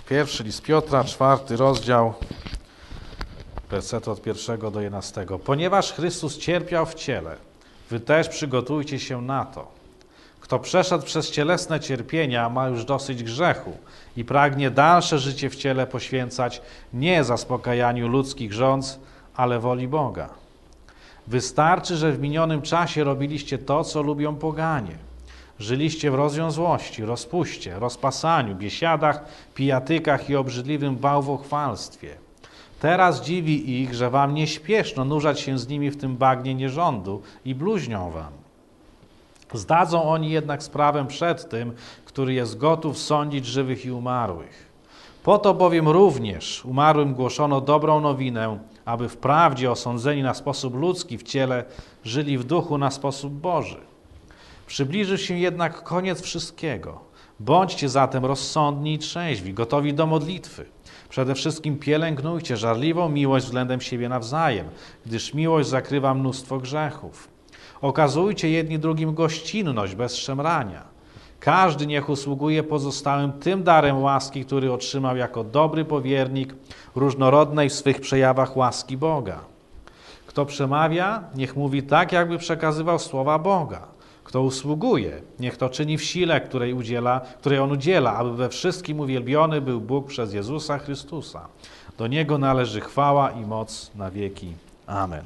Pierwszy list Piotra, 4 rozdział, wersety od 1 do 11. Ponieważ Chrystus cierpiał w ciele, wy też przygotujcie się na to. Kto przeszedł przez cielesne cierpienia, ma już dosyć grzechu i pragnie dalsze życie w ciele poświęcać nie zaspokajaniu ludzkich żądz, ale woli Boga. Wystarczy, że w minionym czasie robiliście to, co lubią poganie. Żyliście w rozwiązłości, rozpuście, rozpasaniu, biesiadach, pijatykach i obrzydliwym bałwochwalstwie. Teraz dziwi ich, że wam nie śpieszno nurzać się z nimi w tym bagnie nierządu i bluźnią wam. Zdadzą oni jednak sprawę przed tym, który jest gotów sądzić żywych i umarłych. Po to bowiem również umarłym głoszono dobrą nowinę, aby wprawdzie osądzeni na sposób ludzki w ciele, żyli w duchu na sposób Boży. Przybliżył się jednak koniec wszystkiego. Bądźcie zatem rozsądni i trzeźwi, gotowi do modlitwy. Przede wszystkim pielęgnujcie żarliwą miłość względem siebie nawzajem, gdyż miłość zakrywa mnóstwo grzechów. Okazujcie jedni drugim gościnność bez szemrania. Każdy niech usługuje pozostałym tym darem łaski, który otrzymał jako dobry powiernik różnorodnej w swych przejawach łaski Boga. Kto przemawia, niech mówi tak, jakby przekazywał słowa Boga. Kto usługuje, niech to czyni w sile, której On udziela, aby we wszystkim uwielbiony był Bóg przez Jezusa Chrystusa. Do Niego należy chwała i moc na wieki. Amen.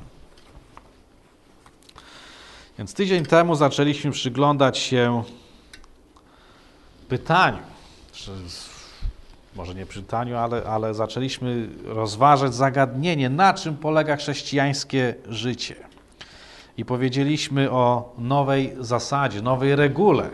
Więc tydzień temu zaczęliśmy przyglądać się pytaniu, może nie pytaniu, ale zaczęliśmy rozważać zagadnienie, na czym polega chrześcijańskie życie. I powiedzieliśmy o nowej zasadzie, nowej regule,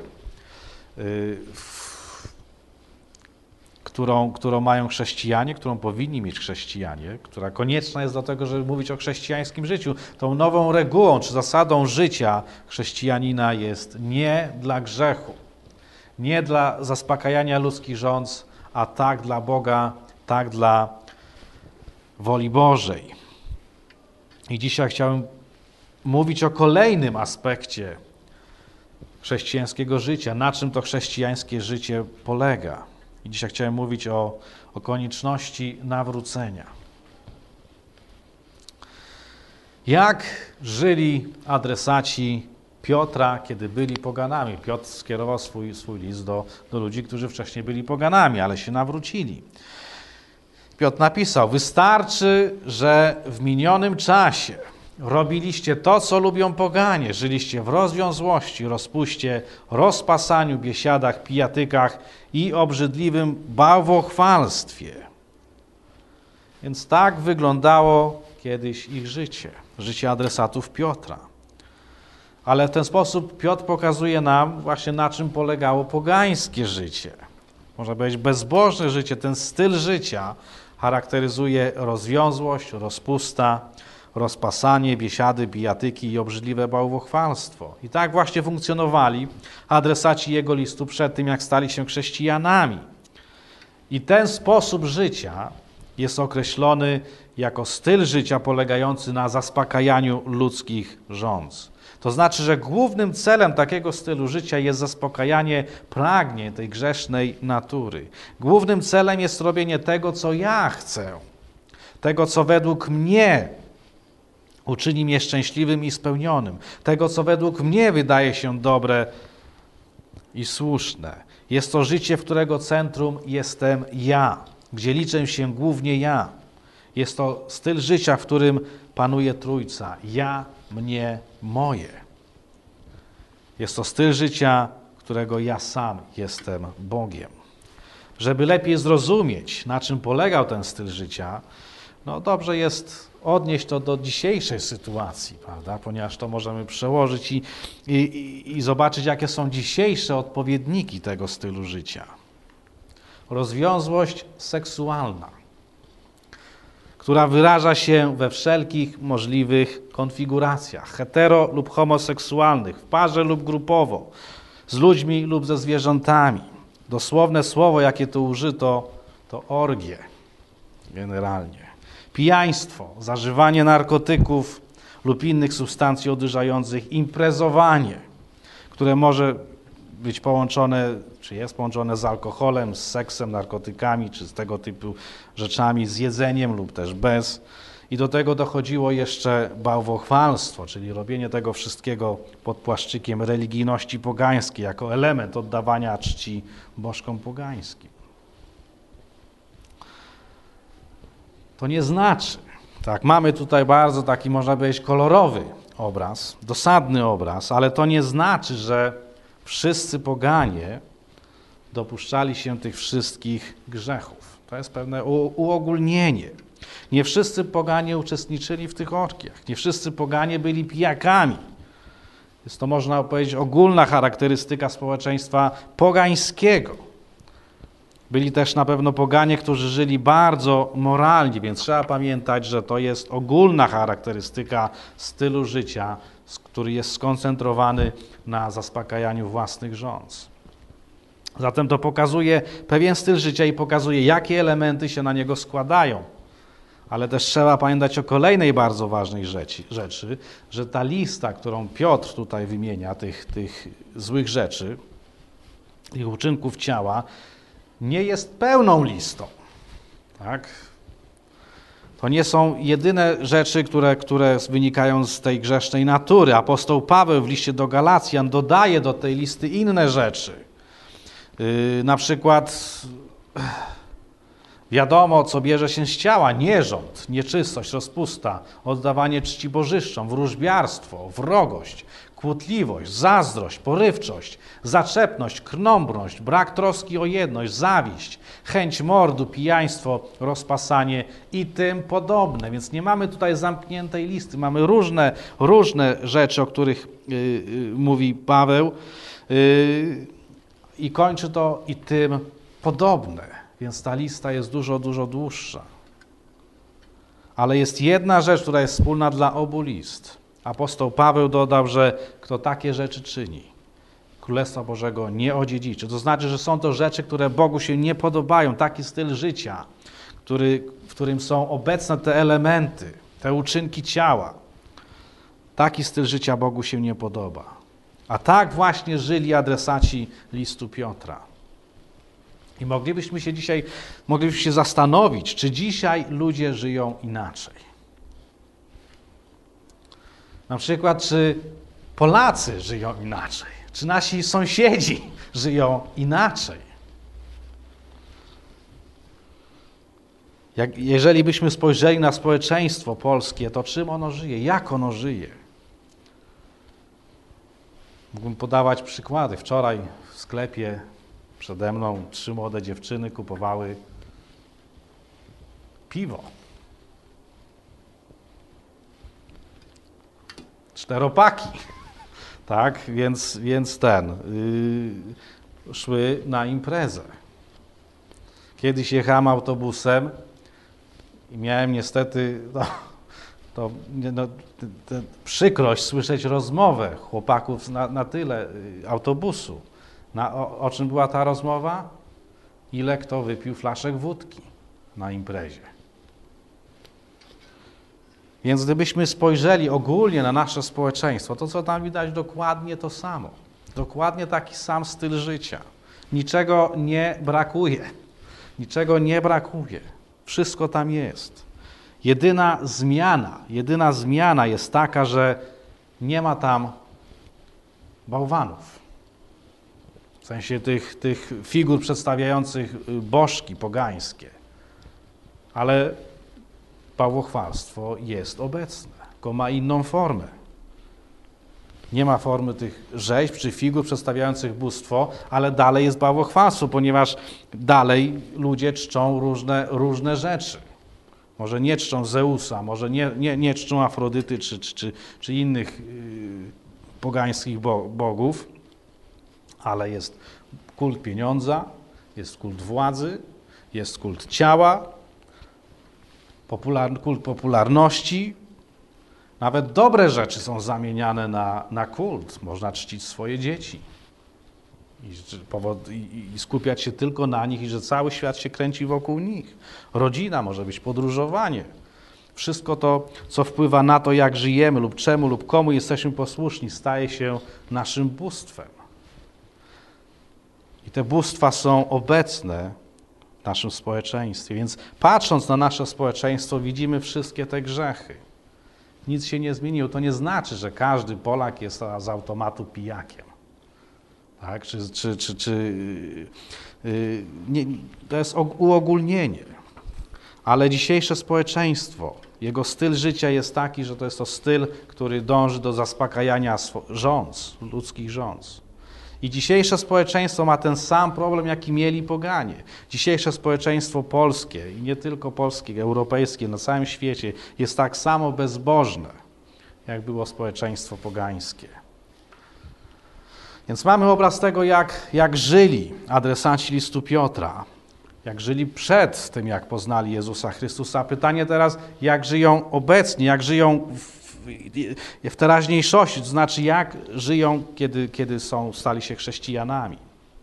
którą mają chrześcijanie, którą powinni mieć chrześcijanie, która konieczna jest do tego, żeby mówić o chrześcijańskim życiu. Tą nową regułą czy zasadą życia chrześcijanina jest nie dla grzechu, nie dla zaspokajania ludzkich żądz, a tak dla Boga, tak dla woli Bożej. I dzisiaj chciałem mówić o kolejnym aspekcie chrześcijańskiego życia, na czym to chrześcijańskie życie polega. I dzisiaj chciałem mówić o konieczności nawrócenia. Jak żyli adresaci Piotra, kiedy byli poganami? Piotr skierował swój list do ludzi, którzy wcześniej byli poganami, ale się nawrócili. Piotr napisał: wystarczy, że w minionym czasie robiliście to, co lubią poganie, żyliście w rozwiązłości, rozpuście, rozpasaniu, biesiadach, pijatykach i obrzydliwym bałwochwalstwie. Więc tak wyglądało kiedyś ich życie adresatów Piotra. Ale w ten sposób Piotr pokazuje nam właśnie, na czym polegało pogańskie życie. Można powiedzieć bezbożne życie, ten styl życia charakteryzuje rozwiązłość, rozpusta, rozpasanie, biesiady, bijatyki i obrzydliwe bałwochwalstwo. I tak właśnie funkcjonowali adresaci jego listu przed tym, jak stali się chrześcijanami. I ten sposób życia jest określony jako styl życia polegający na zaspokajaniu ludzkich żądz. To znaczy, że głównym celem takiego stylu życia jest zaspokajanie pragnień tej grzesznej natury. Głównym celem jest robienie tego, co ja chcę, tego, co według mnie uczyni mnie szczęśliwym i spełnionym, tego, co według mnie wydaje się dobre i słuszne. Jest to życie, w którego centrum jestem ja, gdzie liczę się głównie ja. Jest to styl życia, w którym panuje Trójca. Ja, mnie, moje. Jest to styl życia, którego ja sam jestem Bogiem. Żeby lepiej zrozumieć, na czym polegał ten styl życia, dobrze jest odnieść to do dzisiejszej sytuacji, prawda? Ponieważ to możemy przełożyć i zobaczyć, jakie są dzisiejsze odpowiedniki tego stylu życia. Rozwiązłość seksualna, która wyraża się we wszelkich możliwych konfiguracjach, hetero lub homoseksualnych, w parze lub grupowo, z ludźmi lub ze zwierzętami. Dosłowne słowo, jakie tu użyto, to orgie generalnie. Pijaństwo, zażywanie narkotyków lub innych substancji odurzających, imprezowanie, które może być połączone, czy jest połączone z alkoholem, z seksem, narkotykami, czy z tego typu rzeczami, z jedzeniem lub też bez. I do tego dochodziło jeszcze bałwochwalstwo, czyli robienie tego wszystkiego pod płaszczykiem religijności pogańskiej, jako element oddawania czci bożkom pogańskim. To nie znaczy, tak, mamy tutaj bardzo taki, można powiedzieć, kolorowy obraz, dosadny obraz, ale to nie znaczy, że wszyscy poganie dopuszczali się tych wszystkich grzechów. To jest pewne uogólnienie. Nie wszyscy poganie uczestniczyli w tych orgiach. Nie wszyscy poganie byli pijakami. Jest to, można powiedzieć, ogólna charakterystyka społeczeństwa pogańskiego. Byli też na pewno poganie, którzy żyli bardzo moralnie, więc trzeba pamiętać, że to jest ogólna charakterystyka stylu życia, który jest skoncentrowany na zaspokajaniu własnych żądz. Zatem to pokazuje pewien styl życia i pokazuje, jakie elementy się na niego składają. Ale też trzeba pamiętać o kolejnej bardzo ważnej rzeczy, że ta lista, którą Piotr tutaj wymienia, tych złych rzeczy, tych uczynków ciała, nie jest pełną listą. Tak? To nie są jedyne rzeczy, które wynikają z tej grzesznej natury. Apostoł Paweł w liście do Galacjan dodaje do tej listy inne rzeczy. Na przykład wiadomo, co bierze się z ciała: nierząd, nieczystość, rozpusta, oddawanie czci bożyszczom, wróżbiarstwo, wrogość, kłótliwość, zazdrość, porywczość, zaczepność, krnąbrność, brak troski o jedność, zawiść, chęć mordu, pijaństwo, rozpasanie i tym podobne. Więc nie mamy tutaj zamkniętej listy, mamy różne rzeczy, o których mówi Paweł i kończy to i tym podobne. Więc ta lista jest dużo dłuższa. Ale jest jedna rzecz, która jest wspólna dla obu list. Apostoł Paweł dodał, że kto takie rzeczy czyni, Królestwa Bożego nie odziedziczy. To znaczy, że są to rzeczy, które Bogu się nie podobają. Taki styl życia, w którym są obecne te elementy, te uczynki ciała. Taki styl życia Bogu się nie podoba. A tak właśnie żyli adresaci listu Piotra. I moglibyśmy się zastanowić, czy dzisiaj ludzie żyją inaczej. Na przykład, czy Polacy żyją inaczej, czy nasi sąsiedzi żyją inaczej. Jeżeli byśmy spojrzeli na społeczeństwo polskie, to czym ono żyje, jak ono żyje? Mógłbym podawać przykłady. Wczoraj w sklepie przede mną 3 młode dziewczyny kupowały piwo. 4-paki. Tak, więc szły na imprezę. Kiedyś jechałem autobusem i miałem niestety przykrość słyszeć rozmowę chłopaków na tyle autobusu. O czym była ta rozmowa? Ile kto wypił flaszek wódki na imprezie. Więc gdybyśmy spojrzeli ogólnie na nasze społeczeństwo, to co tam widać, dokładnie to samo. Dokładnie taki sam styl życia. Niczego nie brakuje. Niczego nie brakuje. Wszystko tam jest. Jedyna zmiana jest taka, że nie ma tam bałwanów. W sensie tych figur przedstawiających bożki pogańskie. Ale bałwochwalstwo jest obecne, tylko ma inną formę. Nie ma formy tych rzeźb czy figur przedstawiających bóstwo, ale dalej jest bałwochwalstwo, ponieważ dalej ludzie czczą różne rzeczy. Może nie czczą Zeusa, może nie czczą Afrodyty czy innych pogańskich bogów, ale jest kult pieniądza, jest kult władzy, jest kult ciała, kult popularności. Nawet dobre rzeczy są zamieniane na kult. Można czcić swoje dzieci i skupiać się tylko na nich i że cały świat się kręci wokół nich. Rodzina, może być podróżowanie. Wszystko to, co wpływa na to, jak żyjemy lub czemu lub komu jesteśmy posłuszni, staje się naszym bóstwem. I te bóstwa są obecne w naszym społeczeństwie. Więc patrząc na nasze społeczeństwo, widzimy wszystkie te grzechy. Nic się nie zmieniło. To nie znaczy, że każdy Polak jest z automatu pijakiem. Tak? Nie, to jest uogólnienie. Ale dzisiejsze społeczeństwo, jego styl życia jest taki, że to jest to styl, który dąży do zaspokajania ludzkich żądz. I dzisiejsze społeczeństwo ma ten sam problem, jaki mieli poganie. Dzisiejsze społeczeństwo polskie, i nie tylko polskie, europejskie, na całym świecie jest tak samo bezbożne, jak było społeczeństwo pogańskie. Więc mamy obraz tego, jak żyli adresaci listu Piotra, jak żyli przed tym, jak poznali Jezusa Chrystusa. Pytanie teraz, jak żyją obecnie, jak żyją w teraźniejszości, to znaczy jak żyją, kiedy stali się chrześcijanami.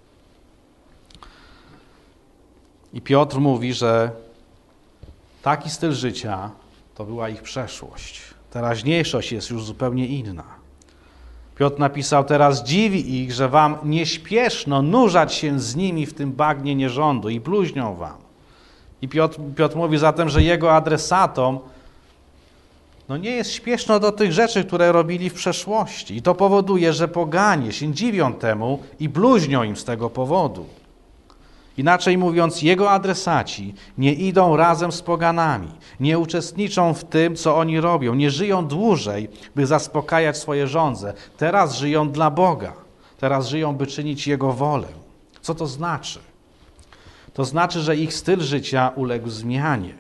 I Piotr mówi, że taki styl życia to była ich przeszłość. Teraźniejszość jest już zupełnie inna. Piotr napisał, teraz dziwi ich, że wam nie śpieszno nurzać się z nimi w tym bagnie nierządu i bluźnią wam. I Piotr mówi zatem, że jego adresatom nie jest śpieszno do tych rzeczy, które robili w przeszłości. I to powoduje, że poganie się dziwią temu i bluźnią im z tego powodu. Inaczej mówiąc, jego adresaci nie idą razem z poganami, nie uczestniczą w tym, co oni robią, nie żyją dłużej, by zaspokajać swoje żądze. Teraz żyją dla Boga, teraz żyją, by czynić Jego wolę. Co to znaczy? To znaczy, że ich styl życia uległ zmianie.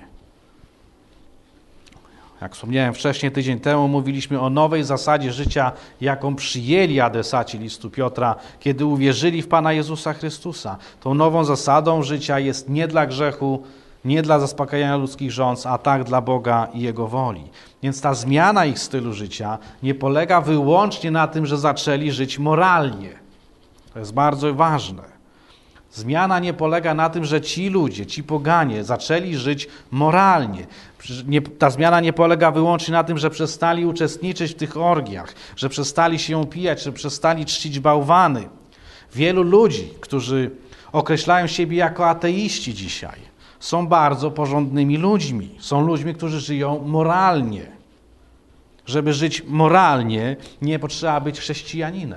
Jak wspomniałem wcześniej, tydzień temu mówiliśmy o nowej zasadzie życia, jaką przyjęli adresaci listu Piotra, kiedy uwierzyli w Pana Jezusa Chrystusa. Tą nową zasadą życia jest nie dla grzechu, nie dla zaspokajania ludzkich żądz, a tak dla Boga i Jego woli. Więc ta zmiana ich stylu życia nie polega wyłącznie na tym, że zaczęli żyć moralnie. To jest bardzo ważne. Zmiana nie polega na tym, że ci ludzie, ci poganie zaczęli żyć moralnie. Ta zmiana nie polega wyłącznie na tym, że przestali uczestniczyć w tych orgiach, że przestali się upijać, że przestali czcić bałwany. Wielu ludzi, którzy określają siebie jako ateiści dzisiaj, są bardzo porządnymi ludźmi. Są ludźmi, którzy żyją moralnie. Żeby żyć moralnie, nie potrzeba być chrześcijaninem.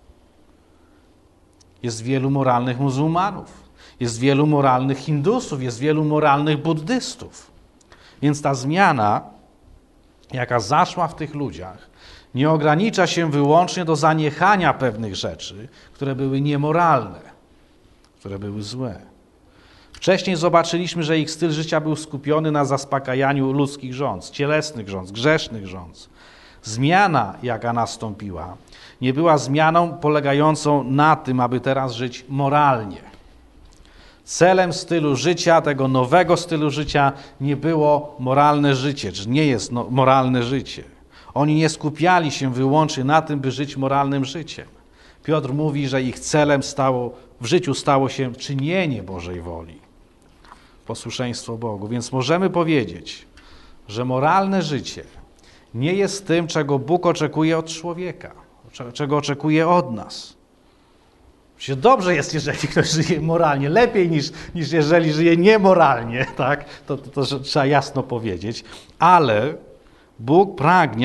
Jest wielu moralnych muzułmanów, jest wielu moralnych hindusów, jest wielu moralnych buddystów. Więc ta zmiana, jaka zaszła w tych ludziach, nie ogranicza się wyłącznie do zaniechania pewnych rzeczy, które były niemoralne, które były złe. Wcześniej zobaczyliśmy, że ich styl życia był skupiony na zaspokajaniu ludzkich żądz, cielesnych żądz, grzesznych żądz. Zmiana, jaka nastąpiła, nie była zmianą polegającą na tym, aby teraz żyć moralnie. Celem stylu życia, tego nowego stylu życia nie było moralne życie, czy nie jest moralne życie. Oni nie skupiali się wyłącznie na tym, by żyć moralnym życiem. Piotr mówi, że ich celem w życiu stało się czynienie Bożej woli, posłuszeństwo Bogu. Więc możemy powiedzieć, że moralne życie nie jest tym, czego Bóg oczekuje od człowieka, czego oczekuje od nas. Dobrze jest, jeżeli ktoś żyje moralnie, lepiej niż jeżeli żyje niemoralnie, tak? To trzeba jasno powiedzieć, ale Bóg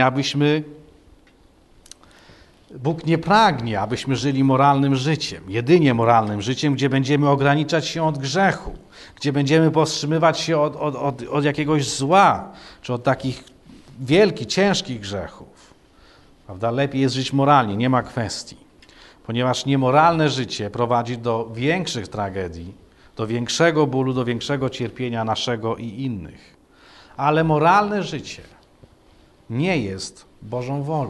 nie pragnie, abyśmy żyli moralnym życiem, jedynie moralnym życiem, gdzie będziemy ograniczać się od grzechu, gdzie będziemy powstrzymywać się od jakiegoś zła, czy od takich wielkich, ciężkich grzechów. Prawda? Lepiej jest żyć moralnie, nie ma kwestii. Ponieważ niemoralne życie prowadzi do większych tragedii, do większego bólu, do większego cierpienia naszego i innych. Ale moralne życie nie jest Bożą wolą.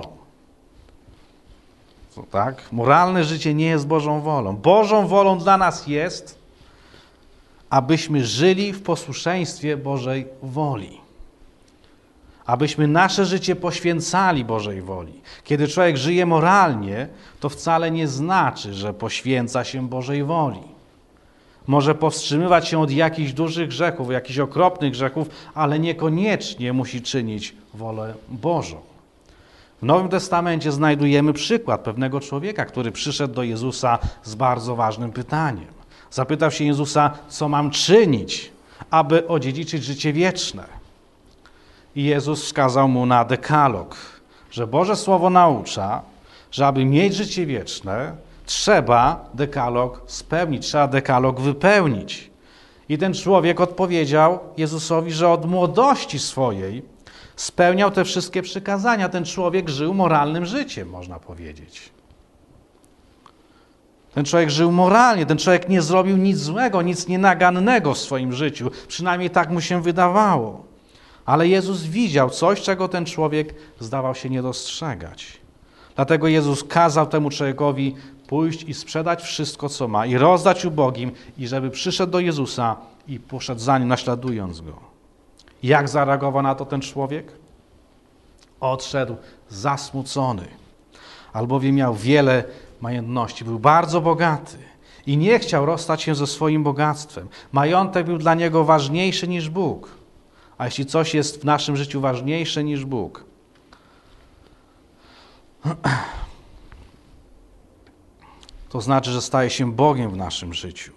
Tak? Moralne życie nie jest Bożą wolą. Bożą wolą dla nas jest, abyśmy żyli w posłuszeństwie Bożej woli. Abyśmy nasze życie poświęcali Bożej woli. Kiedy człowiek żyje moralnie, to wcale nie znaczy, że poświęca się Bożej woli. Może powstrzymywać się od jakichś dużych grzechów, jakichś okropnych grzechów, ale niekoniecznie musi czynić wolę Bożą. W Nowym Testamencie znajdujemy przykład pewnego człowieka, który przyszedł do Jezusa z bardzo ważnym pytaniem. Zapytał się Jezusa, co mam czynić, aby odziedziczyć życie wieczne. I Jezus wskazał mu na dekalog, że Boże Słowo naucza, że aby mieć życie wieczne, trzeba dekalog spełnić, trzeba dekalog wypełnić. I ten człowiek odpowiedział Jezusowi, że od młodości swojej spełniał te wszystkie przykazania. Ten człowiek żył moralnym życiem, można powiedzieć. Ten człowiek żył moralnie, ten człowiek nie zrobił nic złego, nic nienagannego w swoim życiu. Przynajmniej tak mu się wydawało. Ale Jezus widział coś, czego ten człowiek zdawał się nie dostrzegać. Dlatego Jezus kazał temu człowiekowi pójść i sprzedać wszystko, co ma i rozdać ubogim i żeby przyszedł do Jezusa i poszedł za Nim, naśladując Go. Jak zareagował na to ten człowiek? Odszedł zasmucony, albowiem miał wiele majątności, był bardzo bogaty i nie chciał rozstać się ze swoim bogactwem. Majątek był dla niego ważniejszy niż Bóg. A jeśli coś jest w naszym życiu ważniejsze niż Bóg, to znaczy, że staje się Bogiem w naszym życiu.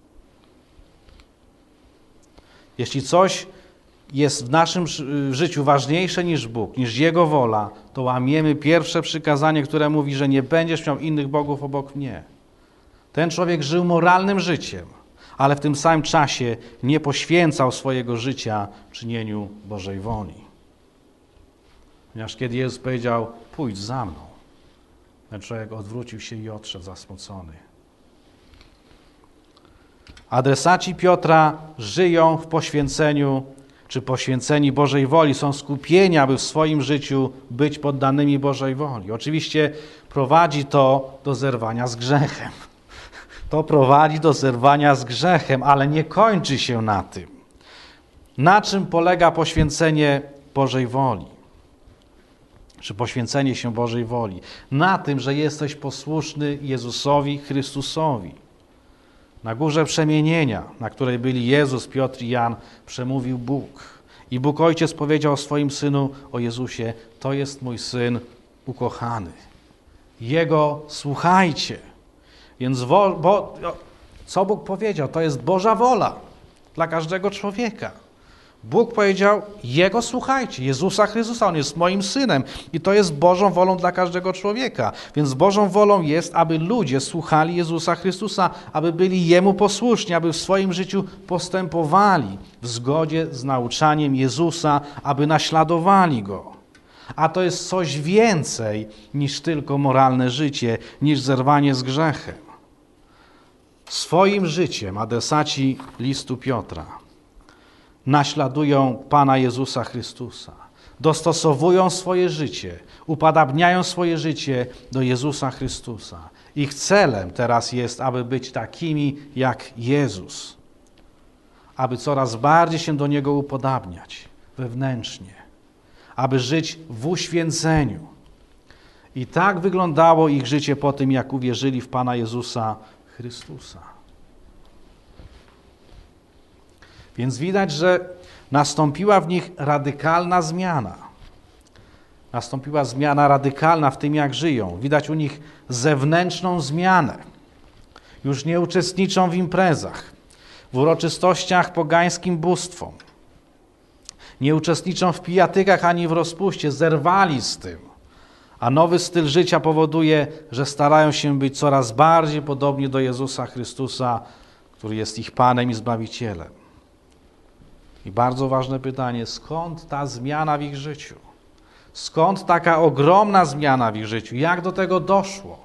Jeśli coś jest w naszym życiu ważniejsze niż Bóg, niż Jego wola, to łamiemy pierwsze przykazanie, które mówi, że nie będziesz miał innych bogów obok mnie. Ten człowiek żył moralnym życiem, ale w tym samym czasie nie poświęcał swojego życia czynieniu Bożej woli. Ponieważ kiedy Jezus powiedział, pójdź za mną, ten człowiek odwrócił się i odszedł zasmucony. Adresaci Piotra żyją w poświęceniu, czy poświęceni Bożej woli, są skupieni, aby w swoim życiu być poddanymi Bożej woli. Oczywiście prowadzi to do zerwania z grzechem. To prowadzi do zerwania z grzechem, ale nie kończy się na tym. Na czym polega poświęcenie Bożej woli? Czy poświęcenie się Bożej woli? Na tym, że jesteś posłuszny Jezusowi Chrystusowi. Na górze przemienienia, na której byli Jezus, Piotr i Jan, przemówił Bóg. I Bóg Ojciec powiedział o swoim Synu, o Jezusie, to jest mój Syn ukochany. Jego słuchajcie. Więc co Bóg powiedział? To jest Boża wola dla każdego człowieka. Bóg powiedział, Jego słuchajcie, Jezusa Chrystusa, On jest moim Synem i to jest Bożą wolą dla każdego człowieka. Więc Bożą wolą jest, aby ludzie słuchali Jezusa Chrystusa, aby byli Jemu posłuszni, aby w swoim życiu postępowali w zgodzie z nauczaniem Jezusa, aby naśladowali Go. A to jest coś więcej niż tylko moralne życie, niż zerwanie z grzechem. Swoim życiem adresaci listu Piotra naśladują Pana Jezusa Chrystusa, dostosowują swoje życie, upodabniają swoje życie do Jezusa Chrystusa. Ich celem teraz jest, aby być takimi jak Jezus, aby coraz bardziej się do Niego upodabniać wewnętrznie, aby żyć w uświęceniu. I tak wyglądało ich życie po tym, jak uwierzyli w Pana Jezusa Chrystusa. Więc widać, że nastąpiła w nich radykalna zmiana. Nastąpiła zmiana radykalna w tym, jak żyją. Widać u nich zewnętrzną zmianę. Już nie uczestniczą w imprezach, w uroczystościach pogańskim bóstwom. Nie uczestniczą w pijatykach ani w rozpuście, zerwali z tym. A nowy styl życia powoduje, że starają się być coraz bardziej podobni do Jezusa Chrystusa, który jest ich Panem i Zbawicielem. I bardzo ważne pytanie, skąd ta zmiana w ich życiu? Skąd taka ogromna zmiana w ich życiu? Jak do tego doszło?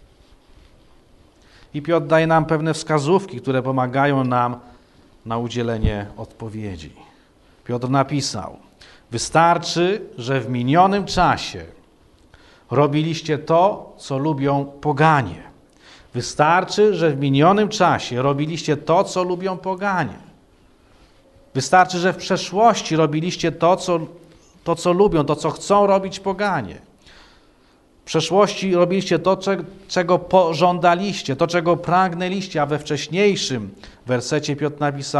I Piotr daje nam pewne wskazówki, które pomagają nam na udzielenie odpowiedzi. Piotr napisał, wystarczy, że w minionym czasie robiliście to, co lubią poganie. Wystarczy, że w minionym czasie robiliście to, co lubią poganie. Wystarczy, że w przeszłości robiliście to, co lubią, to, co chcą robić poganie. W przeszłości robiliście to, czego pożądaliście, to, czego pragnęliście, a we wcześniejszym wersecie Piotr napisał,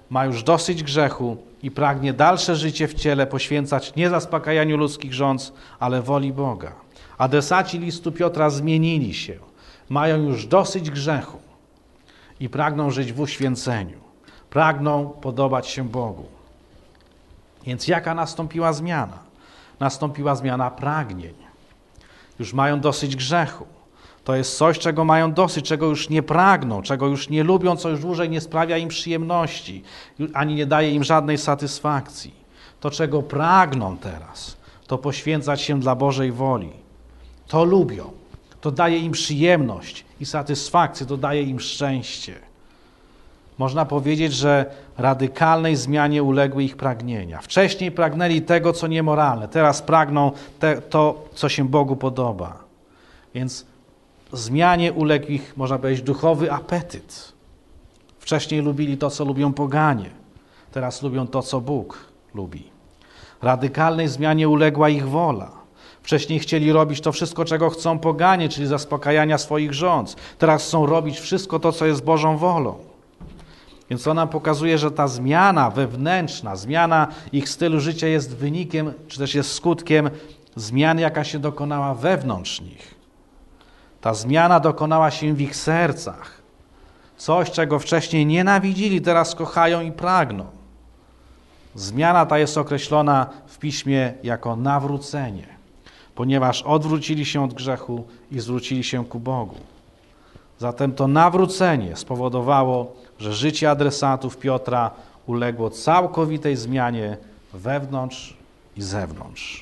ma już dosyć grzechu i pragnie dalsze życie w ciele poświęcać nie zaspokajaniu ludzkich żądz, ale woli Boga. Adresaci listu Piotra zmienili się, mają już dosyć grzechu i pragną żyć w uświęceniu, pragną podobać się Bogu. Więc jaka nastąpiła zmiana? Nastąpiła zmiana pragnień. Już mają dosyć grzechu. To jest coś, czego mają dosyć, czego już nie pragną, czego już nie lubią, co już dłużej nie sprawia im przyjemności, ani nie daje im żadnej satysfakcji. To, czego pragną teraz, to poświęcać się dla Bożej woli. To lubią. To daje im przyjemność i satysfakcję, to daje im szczęście. Można powiedzieć, że radykalnej zmianie uległy ich pragnienia. Wcześniej pragnęli tego, co niemoralne, teraz pragną to, co się Bogu podoba. Więc zmianie uległ ich, można powiedzieć, duchowy apetyt. Wcześniej lubili to, co lubią poganie, teraz lubią to, co Bóg lubi. Radykalnej zmianie uległa ich wola. Wcześniej chcieli robić to wszystko, czego chcą poganie, czyli zaspokajania swoich żądz. Teraz chcą robić wszystko to, co jest Bożą wolą. Więc to nam pokazuje, że ta zmiana wewnętrzna, zmiana ich stylu życia jest wynikiem, czy też jest skutkiem zmiany, jaka się dokonała wewnątrz nich. Ta zmiana dokonała się w ich sercach. Coś, czego wcześniej nienawidzili, teraz kochają i pragną. Zmiana ta jest określona w Piśmie jako nawrócenie, ponieważ odwrócili się od grzechu i zwrócili się ku Bogu. Zatem to nawrócenie spowodowało, że życie adresatów Piotra uległo całkowitej zmianie wewnątrz i zewnątrz.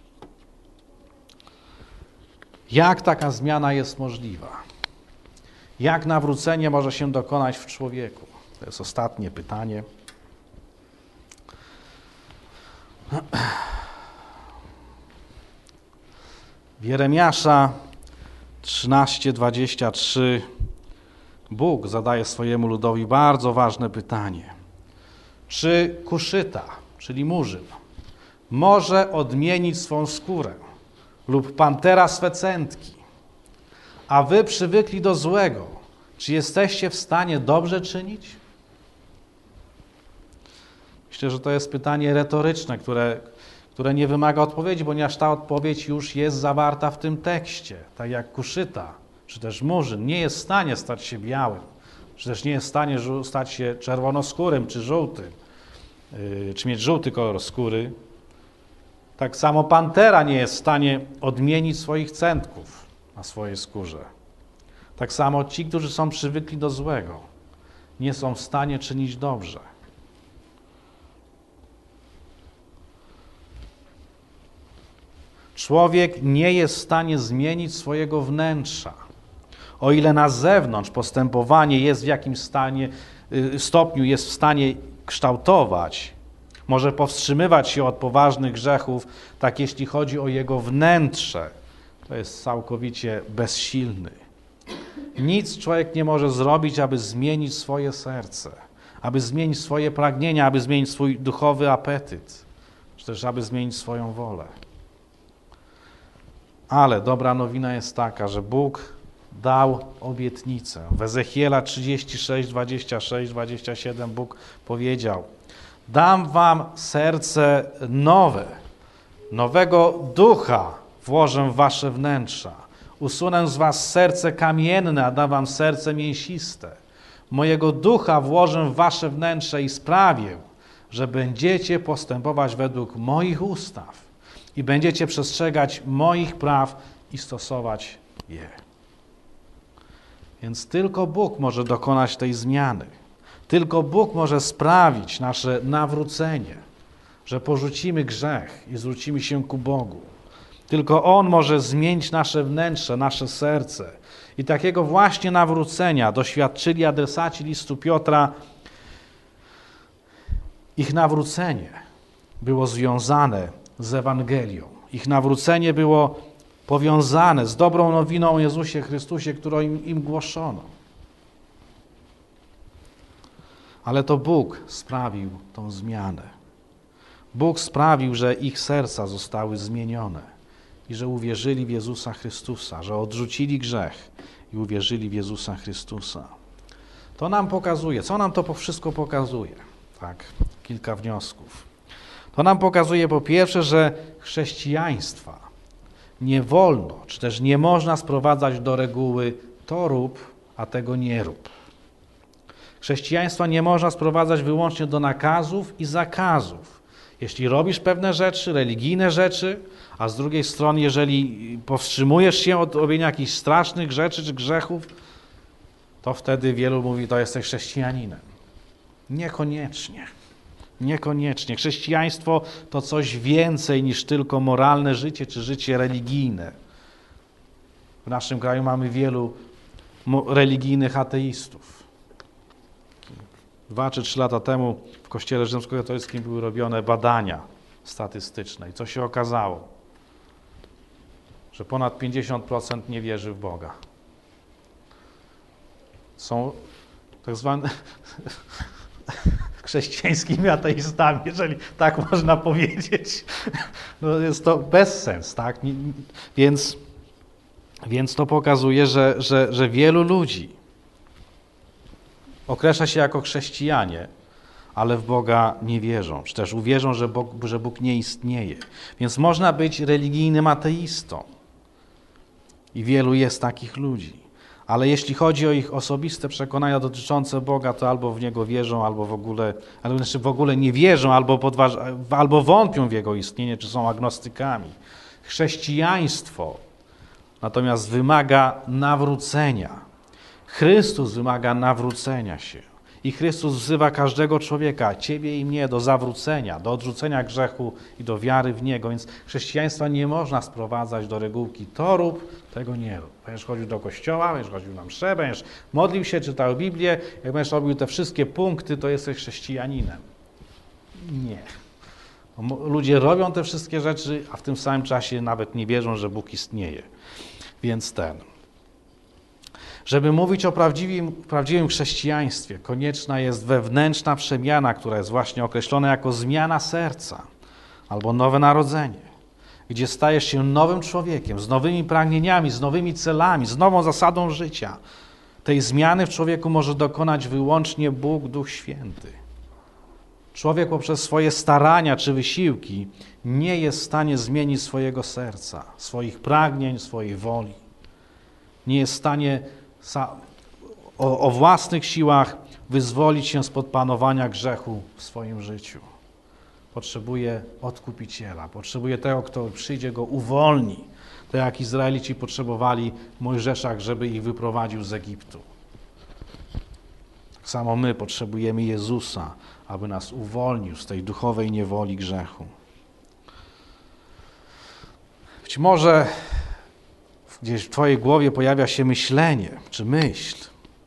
Jak taka zmiana jest możliwa? Jak nawrócenie może się dokonać w człowieku? To jest ostatnie pytanie. W Jeremiasza 13:23 Bóg zadaje swojemu ludowi bardzo ważne pytanie. Czy Kuszyta, czyli Murzyn, może odmienić swą skórę lub pantera swe cętki, a wy przywykli do złego, czy jesteście w stanie dobrze czynić? Myślę, że to jest pytanie retoryczne, które nie wymaga odpowiedzi, ponieważ ta odpowiedź już jest zawarta w tym tekście. Tak jak Kuszyta, czy też Murzyn nie jest w stanie stać się białym, czy też nie jest w stanie stać się czerwonoskórym, czy żółtym, czy mieć żółty kolor skóry, tak samo pantera nie jest w stanie odmienić swoich cętków na swojej skórze. Tak samo ci, którzy są przywykli do złego, nie są w stanie czynić dobrze. Człowiek nie jest w stanie zmienić swojego wnętrza. O ile na zewnątrz postępowanie jest w jakimś stopniu jest w stanie kształtować, może powstrzymywać się od poważnych grzechów, tak jeśli chodzi o jego wnętrze, to jest całkowicie bezsilny. Nic człowiek nie może zrobić, aby zmienić swoje serce, aby zmienić swoje pragnienia, aby zmienić swój duchowy apetyt, czy też aby zmienić swoją wolę. Ale dobra nowina jest taka, że Bóg dał obietnicę. W Ezechiela 36, 26, 27 Bóg powiedział: dam wam serce nowe, nowego ducha włożę w wasze wnętrza. Usunę z was serce kamienne, a dam wam serce mięsiste. Mojego ducha włożę w wasze wnętrze i sprawię, że będziecie postępować według moich ustaw i będziecie przestrzegać moich praw i stosować je. Więc tylko Bóg może dokonać tej zmiany. Tylko Bóg może sprawić nasze nawrócenie, że porzucimy grzech i zwrócimy się ku Bogu. Tylko On może zmienić nasze wnętrze, nasze serce. I takiego właśnie nawrócenia doświadczyli adresaci listu Piotra. Ich nawrócenie było związane z Ewangelią. Ich nawrócenie było powiązane z dobrą nowiną o Jezusie Chrystusie, którą im głoszono. Ale to Bóg sprawił tą zmianę. Bóg sprawił, że ich serca zostały zmienione i że uwierzyli w Jezusa Chrystusa, że odrzucili grzech i uwierzyli w Jezusa Chrystusa. To nam pokazuje, co nam to wszystko pokazuje? tak? Kilka wniosków. To nam pokazuje po pierwsze, że chrześcijaństwa nie wolno, czy też nie można sprowadzać do reguły to rób, a tego nie rób. Chrześcijaństwa nie można sprowadzać wyłącznie do nakazów i zakazów. Jeśli robisz pewne rzeczy, religijne rzeczy, a z drugiej strony, jeżeli powstrzymujesz się od robienia jakichś strasznych rzeczy czy grzechów, to wtedy wielu mówi, to jesteś chrześcijaninem. Niekoniecznie. Niekoniecznie. Chrześcijaństwo to coś więcej niż tylko moralne życie czy życie religijne. W naszym kraju mamy wielu religijnych ateistów. 2 czy 3 lata temu w Kościele Rzymskokatolickim były robione badania statystyczne. I co się okazało? Że ponad 50% nie wierzy w Boga. Są tak zwane chrześcijańskimi ateistami, jeżeli tak można powiedzieć. No jest to bezsens, tak? Więc to pokazuje, że wielu ludzi określa się jako chrześcijanie, ale w Boga nie wierzą, czy też uwierzą, że Bóg nie istnieje. Więc można być religijnym ateistą. I wielu jest takich ludzi. Ale jeśli chodzi o ich osobiste przekonania dotyczące Boga, to albo w Niego wierzą, albo w ogóle nie wierzą, albo wątpią w Jego istnienie, czy są agnostykami. Chrześcijaństwo natomiast wymaga nawrócenia. Chrystus wymaga nawrócenia się. I Chrystus wzywa każdego człowieka, ciebie i mnie, do zawrócenia, do odrzucenia grzechu i do wiary w Niego. Więc chrześcijaństwa nie można sprowadzać do regułki to rób, tego nie rób. Będziesz chodził do kościoła, będziesz chodził na mszę, będziesz modlił się, czytał Biblię, jak będziesz robił te wszystkie punkty, to jesteś chrześcijaninem. Nie. Ludzie robią te wszystkie rzeczy, a w tym samym czasie nawet nie wierzą, że Bóg istnieje. Więc żeby mówić o prawdziwym chrześcijaństwie, konieczna jest wewnętrzna przemiana, która jest właśnie określona jako zmiana serca albo nowe narodzenie, gdzie stajesz się nowym człowiekiem, z nowymi pragnieniami, z nowymi celami, z nową zasadą życia. Tej zmiany w człowieku może dokonać wyłącznie Bóg, Duch Święty. Człowiek poprzez swoje starania czy wysiłki nie jest w stanie zmienić swojego serca, swoich pragnień, swojej woli. Nie jest w stanie o własnych siłach wyzwolić się spod panowania grzechu w swoim życiu. Potrzebuje odkupiciela, potrzebuje tego, kto przyjdzie, go uwolni. Tak jak Izraelici potrzebowali Mojżesza, żeby ich wyprowadził z Egiptu. Tak samo my potrzebujemy Jezusa, aby nas uwolnił z tej duchowej niewoli grzechu. Być może gdzieś w twojej głowie pojawia się myślenie, czy myśl,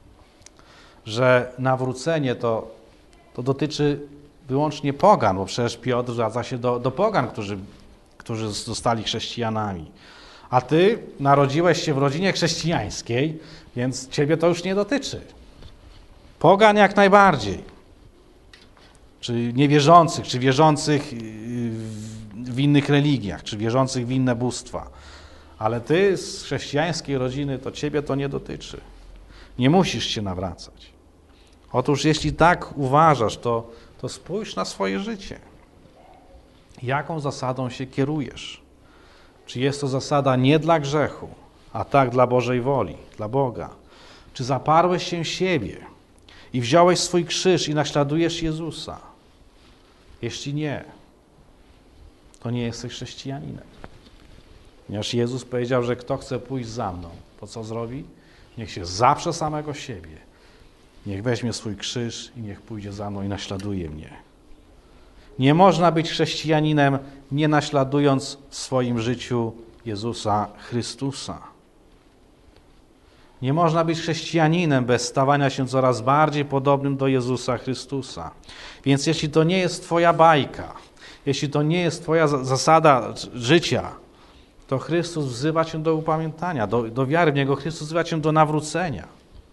że nawrócenie to dotyczy wyłącznie pogan, bo przecież Piotr zwraca się do pogan, którzy zostali chrześcijanami. A ty narodziłeś się w rodzinie chrześcijańskiej, więc ciebie to już nie dotyczy. Pogan jak najbardziej. Czy niewierzących, czy wierzących w innych religiach, czy wierzących w inne bóstwa. Ale ty z chrześcijańskiej rodziny, to ciebie to nie dotyczy. Nie musisz się nawracać. Otóż jeśli tak uważasz, to spójrz na swoje życie. Jaką zasadą się kierujesz? Czy jest to zasada nie dla grzechu, a tak dla Bożej woli, dla Boga? Czy zaparłeś się siebie i wziąłeś swój krzyż i naśladujesz Jezusa? Jeśli nie, to nie jesteś chrześcijaninem. Ponieważ Jezus powiedział, że kto chce pójść za mną, to co zrobi? Niech się zaprze samego siebie. Niech weźmie swój krzyż i niech pójdzie za mną i naśladuje mnie. Nie można być chrześcijaninem, nie naśladując w swoim życiu Jezusa Chrystusa. Nie można być chrześcijaninem bez stawania się coraz bardziej podobnym do Jezusa Chrystusa. Więc jeśli to nie jest twoja bajka, jeśli to nie jest twoja zasada życia, to Chrystus wzywa cię do upamiętania, do wiary w Niego. Chrystus wzywa cię do nawrócenia.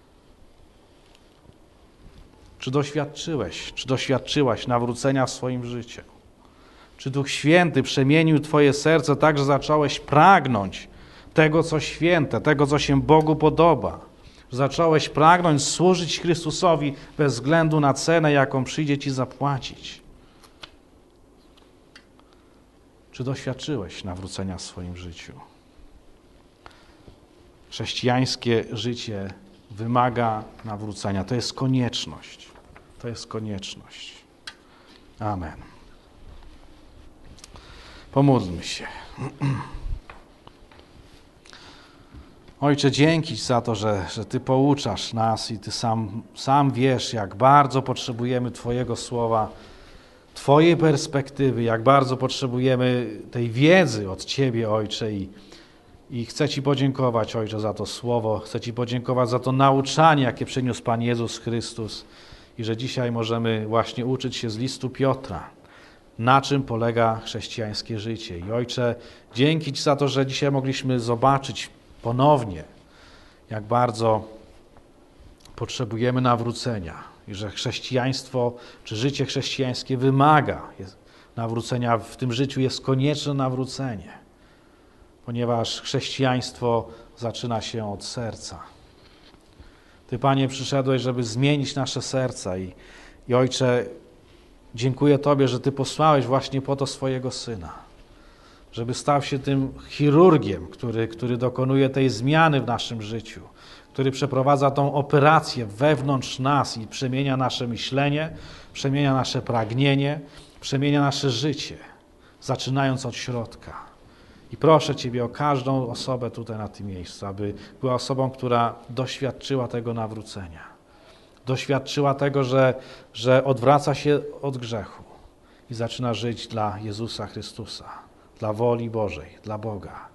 Czy doświadczyłaś nawrócenia w swoim życiu? Czy Duch Święty przemienił twoje serce tak, że zacząłeś pragnąć tego, co święte, tego, co się Bogu podoba? że zacząłeś pragnąć służyć Chrystusowi bez względu na cenę, jaką przyjdzie Ci zapłacić. Czy doświadczyłeś nawrócenia w swoim życiu? Chrześcijańskie życie wymaga nawrócenia. To jest konieczność. To jest konieczność. Amen. Pomódlmy się. Ojcze, dzięki za to, że Ty pouczasz nas i Ty sam wiesz, jak bardzo potrzebujemy Twojego słowa, Twojej perspektywy, jak bardzo potrzebujemy tej wiedzy od Ciebie, Ojcze. I chcę Ci podziękować, Ojcze, za to słowo. Chcę Ci podziękować za to nauczanie, jakie przyniósł Pan Jezus Chrystus i że dzisiaj możemy właśnie uczyć się z listu Piotra, na czym polega chrześcijańskie życie. I Ojcze, dzięki Ci za to, że dzisiaj mogliśmy zobaczyć ponownie, jak bardzo potrzebujemy nawrócenia i że chrześcijaństwo, czy życie chrześcijańskie wymaga nawrócenia. W tym życiu jest konieczne nawrócenie, ponieważ chrześcijaństwo zaczyna się od serca. Ty, Panie, przyszedłeś, żeby zmienić nasze serca i Ojcze, dziękuję Tobie, że Ty posłałeś właśnie po to swojego Syna, żeby stał się tym chirurgiem, który dokonuje tej zmiany w naszym życiu, który przeprowadza tą operację wewnątrz nas i przemienia nasze myślenie, przemienia nasze pragnienie, przemienia nasze życie, zaczynając od środka. I proszę Ciebie o każdą osobę tutaj na tym miejscu, aby była osobą, która doświadczyła tego nawrócenia. Doświadczyła tego, że odwraca się od grzechu i zaczyna żyć dla Jezusa Chrystusa, dla woli Bożej, dla Boga.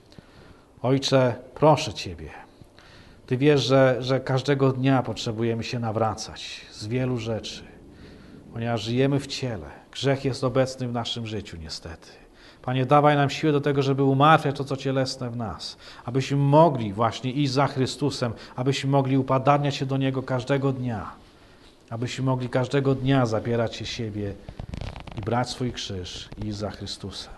Ojcze, proszę Ciebie, Ty wiesz, że każdego dnia potrzebujemy się nawracać z wielu rzeczy, ponieważ żyjemy w ciele. Grzech jest obecny w naszym życiu niestety. Panie, dawaj nam siłę do tego, żeby umartwiać to, co cielesne w nas, abyśmy mogli właśnie iść za Chrystusem, abyśmy mogli upadaniać się do Niego każdego dnia, abyśmy mogli każdego dnia zabierać się siebie i brać swój krzyż i iść za Chrystusem.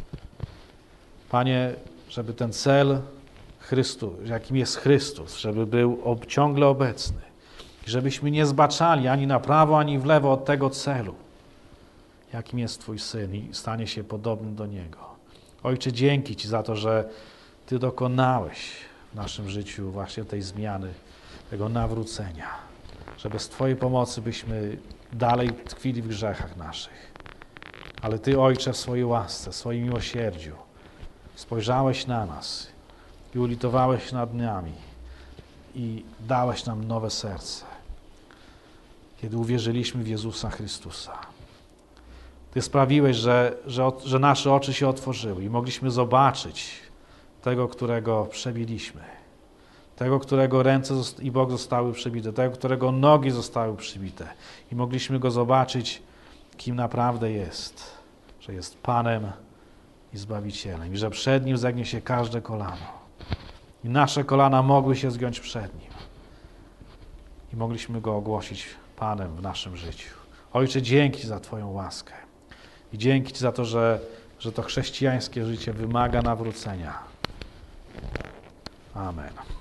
Panie, żeby ten cel jakim jest Chrystus, żeby był ciągle obecny i żebyśmy nie zbaczali ani na prawo, ani w lewo od tego celu, jakim jest Twój Syn i stanie się podobnym do Niego. Ojcze, dzięki Ci za to, że Ty dokonałeś w naszym życiu właśnie tej zmiany, tego nawrócenia, że bez Twojej pomocy byśmy dalej tkwili w grzechach naszych. Ale Ty, Ojcze, w swojej łasce, w swoim miłosierdziu spojrzałeś na nas i ulitowałeś nad nami i dałeś nam nowe serce, kiedy uwierzyliśmy w Jezusa Chrystusa. Ty sprawiłeś, że nasze oczy się otworzyły i mogliśmy zobaczyć tego, którego przebiliśmy, tego, którego ręce i bok zostały przebite, tego, którego nogi zostały przybite i mogliśmy Go zobaczyć, kim naprawdę jest, że jest Panem i Zbawicielem i że przed Nim zegnie się każde kolano. I nasze kolana mogły się zgiąć przed Nim i mogliśmy Go ogłosić Panem w naszym życiu. Ojcze, dzięki za Twoją łaskę i dzięki Ci za to, że to chrześcijańskie życie wymaga nawrócenia. Amen.